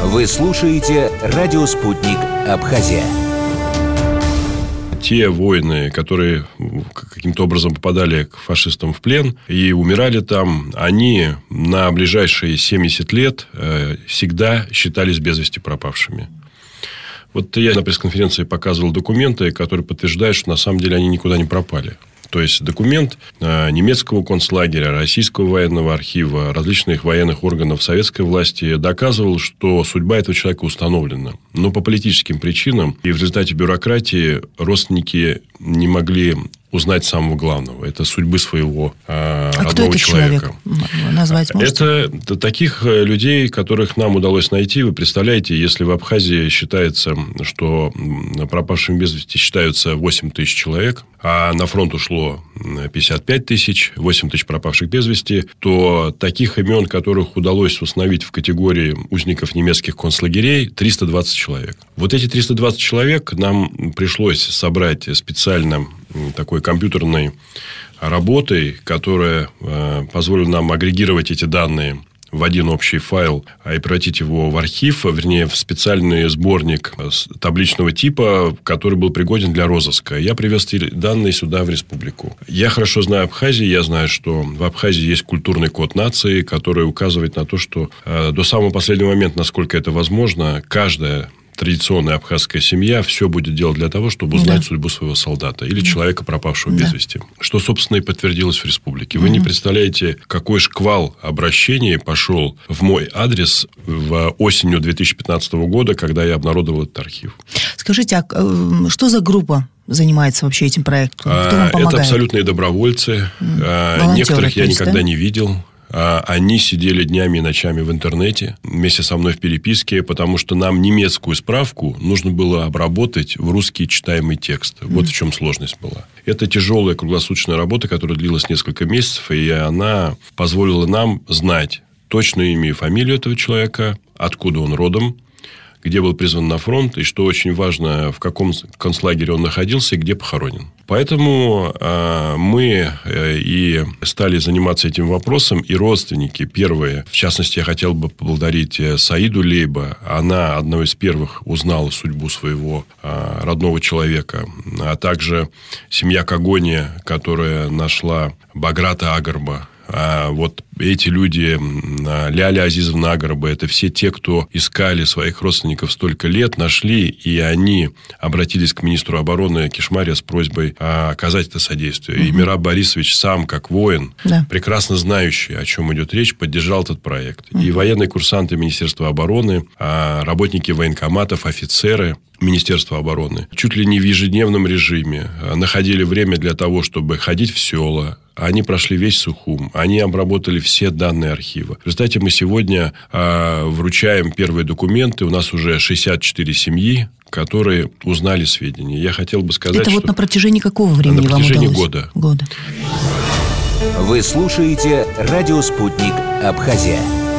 Вы слушаете «Радио Спутник. Абхазия». Те воины, которые каким-то образом попадали к фашистам в плен и умирали там, они на ближайшие 70 лет всегда считались без вести пропавшими. Вот я на пресс-конференции показывал документы, которые подтверждают, что на самом деле они никуда не пропали. То есть документ немецкого концлагеря, российского военного архива, различных военных органов советской власти доказывал, что судьба этого человека установлена. Но по политическим причинам и в результате бюрократии родственники не могли узнать самого главного. Это судьбы своего родного человека. Назвать можете? Это таких людей, которых нам удалось найти. Вы представляете, если в Абхазии считается, что пропавшими без вести считаются 8 тысяч человек, а на фронт ушло 55 тысяч, 8 тысяч пропавших без вести, то таких имен, которых удалось установить в категории узников немецких концлагерей, 320 человек. Вот эти 320 человек нам пришлось собрать специально такой компьютерной работой, которая позволила нам агрегировать эти данные в один общий файл и превратить его в архив, вернее, в специальный сборник табличного типа, который был пригоден для розыска. Я привез эти данные сюда, в республику. Я хорошо знаю Абхазию, я знаю, что в Абхазии есть культурный код нации, который указывает на то, что до самого последнего момента, насколько это возможно, каждая традиционная абхазская семья все будет делать для того, чтобы узнать судьбу своего солдата или человека, пропавшего без вести. Что, собственно, и подтвердилось в республике. Вы не представляете, какой шквал обращений пошел в мой адрес осенью 2015 года, когда я обнародовал этот архив. Скажите, а что за группа занимается вообще этим проектом? Кто вам помогает? Это абсолютные добровольцы. Некоторых я никогда не видел. Они сидели днями и ночами в интернете вместе со мной в переписке, потому что нам немецкую справку нужно было обработать в русский читаемый текст. Вот в чем сложность была. Это тяжелая круглосуточная работа, которая длилась несколько месяцев, и она позволила нам знать точное имя и фамилию этого человека, откуда он родом, где был призван на фронт, и, что очень важно, в каком концлагере он находился и где похоронен. Поэтому мы и стали заниматься этим вопросом, и родственники первые, в частности, я хотел бы поблагодарить Саиду Лейба, она одной из первых узнала судьбу своего родного человека, а также семья Когони, которая нашла Баграта Агарба. Вот эти люди, Ляля Азизовна Агарба, это все те, кто искали своих родственников столько лет, нашли, и они обратились к министру обороны Кишмария с просьбой оказать это содействие. И Мираб Борисович сам, как воин, прекрасно знающий, о чем идет речь, поддержал этот проект. И военные курсанты Министерства обороны, работники военкоматов, офицеры Министерства обороны чуть ли не в ежедневном режиме находили время для того, чтобы ходить в села. Они прошли весь Сухум. Они обработали все данные архива. В результате мы сегодня вручаем первые документы. У нас уже 64 семьи, которые узнали сведения. Я хотел бы сказать, это вот на протяжении какого времени вам удалось? На протяжении года. Вы слушаете «Радио Спутник. Абхазия».